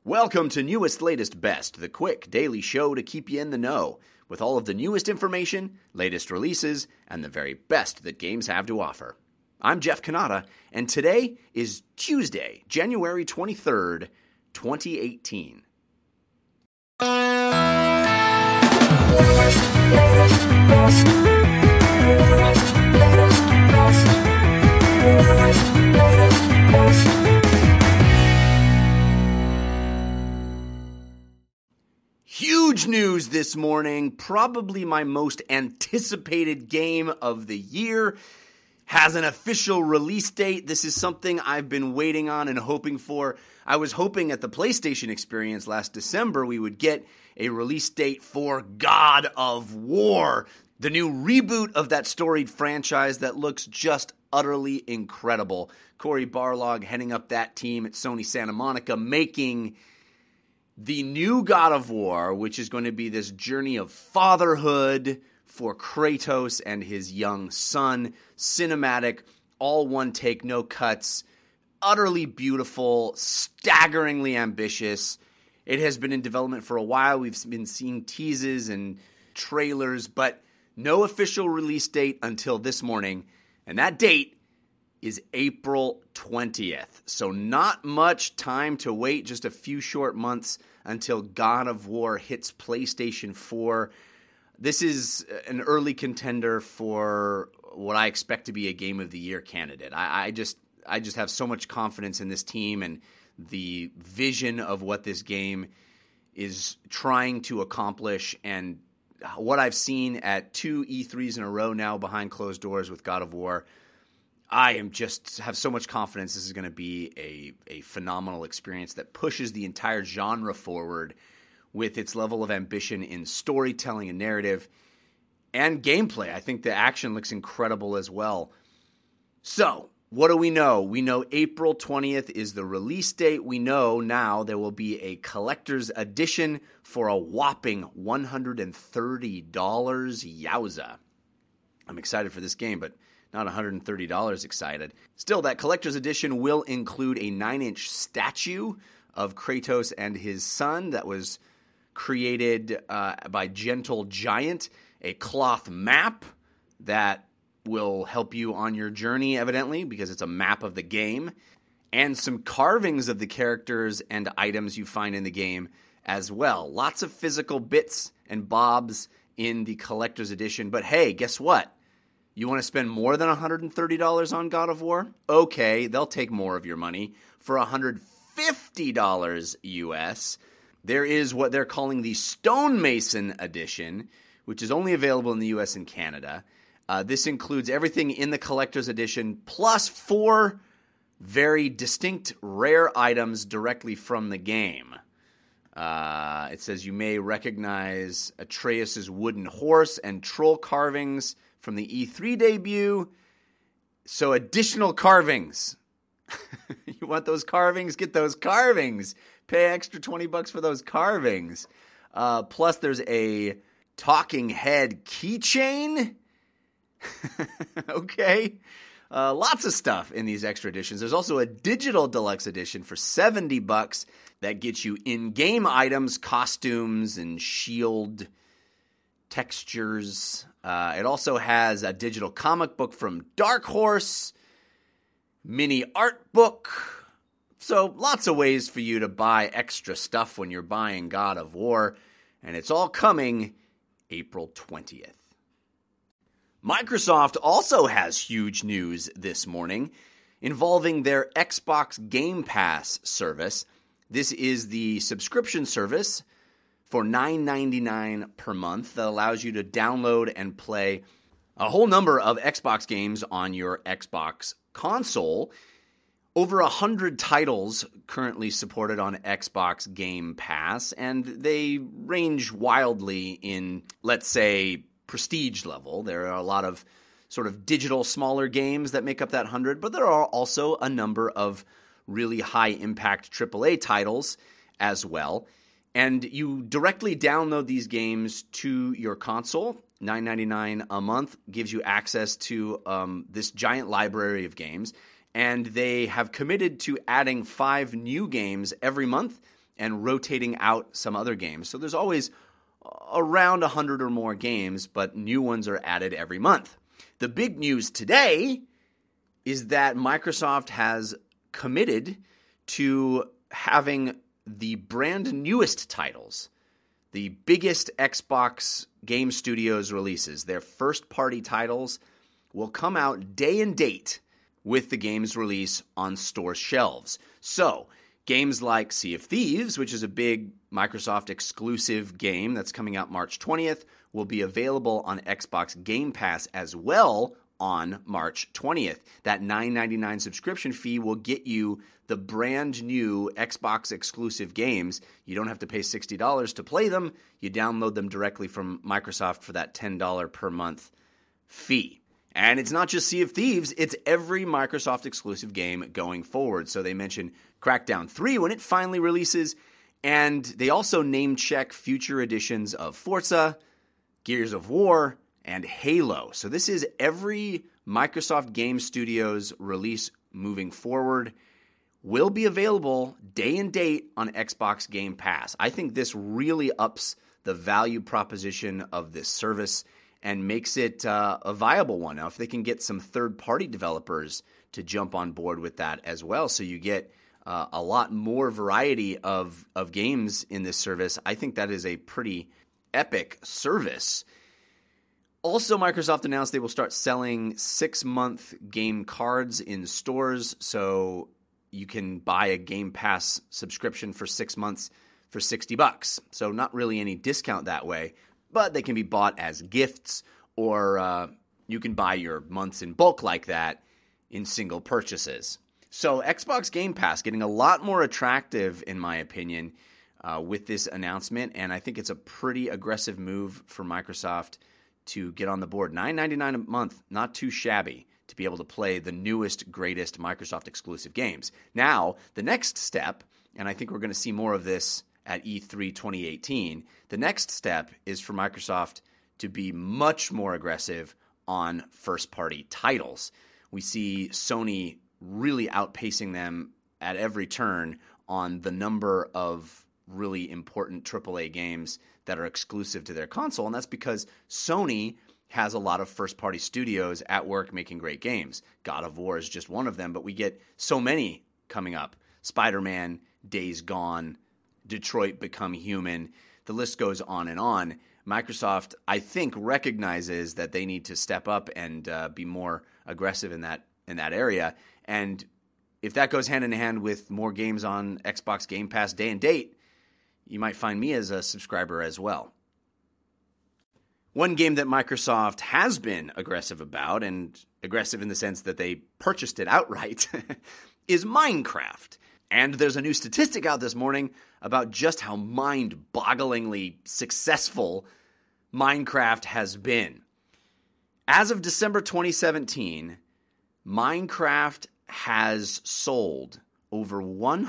Welcome to Newest, Latest, Best, the quick daily show to keep you in the know with all of the newest information, latest releases, and the very best that games have to offer. I'm Jeff Cannata, and today is Tuesday, January 23rd, 2018. Huge news this morning. Probably my most anticipated game of the year has an official release date. This is something I've been waiting on and hoping for. I was hoping at the PlayStation Experience last December we would get a release date for God of War, the new reboot of that storied franchise that looks just utterly incredible. Cory Barlog heading up that team at Sony Santa Monica, making the new God of War, which is going to be this journey of fatherhood for Kratos and his young son. Cinematic, all one take, no cuts, utterly beautiful, staggeringly ambitious. It has been in development for a while. We've been seeing teases and trailers, but no official release date until this morning. And that date is April 20th. So not much time to wait, just a few short months until God of War hits PlayStation 4. This is an early contender for what I expect to be a Game of the Year candidate. I just have so much confidence in this team and the vision of what this game is trying to accomplish, and what I've seen at 2 E3s in a row now behind closed doors with God of War. I have so much confidence this is going to be a phenomenal experience that pushes the entire genre forward with its level of ambition in storytelling and narrative and gameplay. I think the action looks incredible as well. So, what do we know? We know April 20th is the release date. We know now there will be a collector's edition for a whopping $130. Yowza. I'm excited for this game, but not $130 excited. Still, that collector's edition will include a 9-inch statue of Kratos and his son that was created by Gentle Giant, a cloth map that will help you on your journey, evidently, because it's a map of the game, and some carvings of the characters and items you find in the game as well. Lots of physical bits and bobs in the collector's edition, but hey, guess what? You want to spend more than $130 on God of War? Okay, they'll take more of your money. For $150 US, there is what they're calling the Stonemason Edition, which is only available in the US and Canada. This includes everything in the Collector's Edition, plus 4 very distinct, rare items directly from the game. It says you may recognize Atreus' wooden horse and troll carvings from the E3 debut. So additional carvings. You want those carvings? Get those carvings. Pay extra $20 for those carvings. Plus there's a talking head keychain. Okay. Lots of stuff in these extra editions. There's also a digital deluxe edition for $70 that gets you in-game items, costumes, and shield textures. It also has a digital comic book from Dark Horse, mini art book. So lots of ways for you to buy extra stuff when you're buying God of War. And it's all coming April 20th. Microsoft also has huge news this morning involving their Xbox Game Pass service. This is the subscription service for $9.99 per month that allows you to download and play a whole number of Xbox games on your Xbox console. Over 100 titles currently supported on Xbox Game Pass, and they range wildly in, let's say, prestige level. There are a lot of sort of digital smaller games that make up that 100, but there are also a number of really high-impact AAA titles as well. And you directly download these games to your console. $9.99 a month gives you access to this giant library of games. And they have committed to adding 5 new games every month and rotating out some other games. So there's always around 100 or more games, but new ones are added every month. The big news today is that Microsoft has committed to having the brand newest titles, the biggest Xbox Game Studios releases, their first-party titles, will come out day and date with the game's release on store shelves. So, games like Sea of Thieves, which is a big Microsoft exclusive game that's coming out March 20th, will be available on Xbox Game Pass as well on March 20th. That $9.99 subscription fee will get you the brand new Xbox exclusive games. You don't have to pay $60 to play them. You download them directly from Microsoft for that $10 per month fee. And it's not just Sea of Thieves, it's every Microsoft exclusive game going forward. So they mentioned Crackdown 3 when it finally releases, and they also name-check future editions of Forza, Gears of War, and Halo. So this is every Microsoft Game Studios release moving forward will be available day and date on Xbox Game Pass. I think this really ups the value proposition of this service and makes it a viable one. Now, if they can get some third-party developers to jump on board with that as well, so you get a lot more variety of games in this service, I think that is a pretty epic service. Also, Microsoft announced they will start selling 6-month game cards in stores, so you can buy a Game Pass subscription for 6 months for $60. So not really any discount that way, but they can be bought as gifts, or you can buy your months in bulk like that in single purchases. So Xbox Game Pass getting a lot more attractive, in my opinion, with this announcement, and I think it's a pretty aggressive move for Microsoft to get on the board. $9.99 a month, not too shabby to be able to play the newest, greatest Microsoft exclusive games. Now, the next step, and I think we're going to see more of this at E3 2018, the next step is for Microsoft to be much more aggressive on first-party titles. We see Sony really outpacing them at every turn on the number of really important AAA games that are exclusive to their console, and that's because Sony has a lot of first-party studios at work making great games. God of War is just one of them, but we get so many coming up. Spider-Man, Days Gone, Detroit Become Human. The list goes on and on. Microsoft, I think, recognizes that they need to step up and be more aggressive in that area. And if that goes hand in hand with more games on Xbox Game Pass day and date, you might find me as a subscriber as well. One game that Microsoft has been aggressive about, and aggressive in the sense that they purchased it outright, is Minecraft. And there's a new statistic out this morning about just how mind-bogglingly successful Minecraft has been. As of December 2017, Minecraft has sold over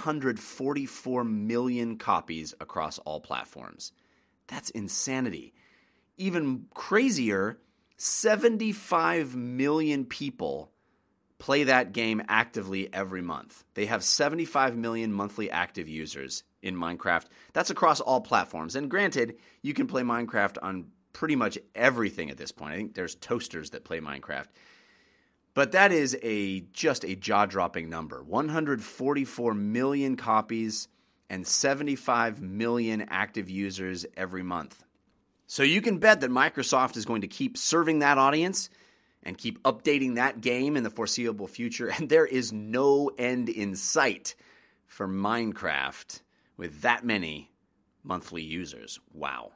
144 million copies across all platforms. That's insanity. Even crazier, 75 million people play that game actively every month. They have 75 million monthly active users in Minecraft. That's across all platforms. And granted, you can play Minecraft on pretty much everything at this point. I think there's toasters that play Minecraft. But that is just a jaw-dropping number. 144 million copies and 75 million active users every month. So you can bet that Microsoft is going to keep serving that audience and keep updating that game in the foreseeable future. And there is no end in sight for Minecraft with that many monthly users. Wow.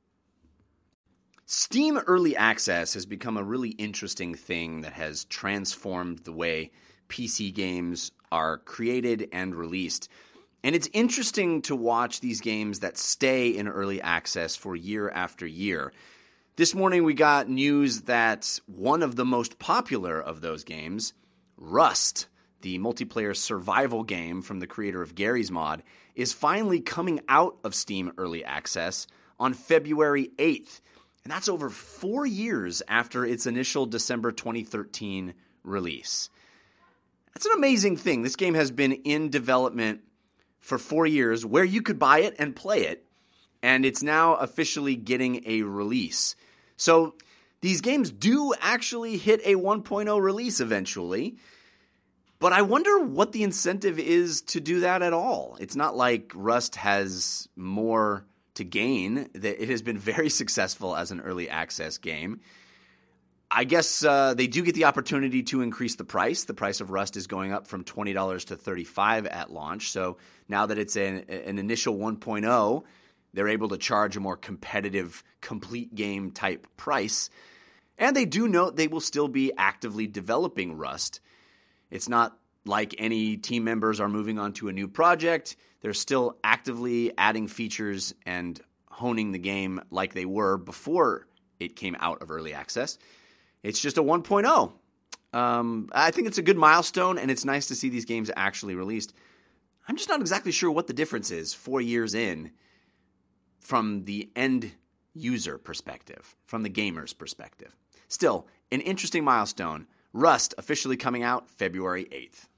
Steam Early Access has become a really interesting thing that has transformed the way PC games are created and released. And it's interesting to watch these games that stay in early access for year after year. This morning we got news that one of the most popular of those games, Rust, the multiplayer survival game from the creator of Garry's Mod, is finally coming out of Steam Early Access on February 8th. And that's over 4 years after its initial December 2013 release. That's an amazing thing. This game has been in development for 4 years where you could buy it and play it, and it's now officially getting a release. So these games do actually hit a 1.0 release eventually, but I wonder what the incentive is to do that at all. It's not like Rust has more to gain. It has been very successful as an early access game. I guess they do get the opportunity to increase the price. The price of Rust is going up from $20 to $35 at launch. So now that it's an initial 1.0, they're able to charge a more competitive, complete game type price. And they do note they will still be actively developing Rust. It's not like any team members are moving on to a new project. They're still actively adding features and honing the game like they were before it came out of early access. It's just a 1.0. I think it's a good milestone, and it's nice to see these games actually released. I'm just not exactly sure what the difference is 4 years in from the end user perspective, from the gamer's perspective. Still, an interesting milestone. Rust officially coming out February 8th.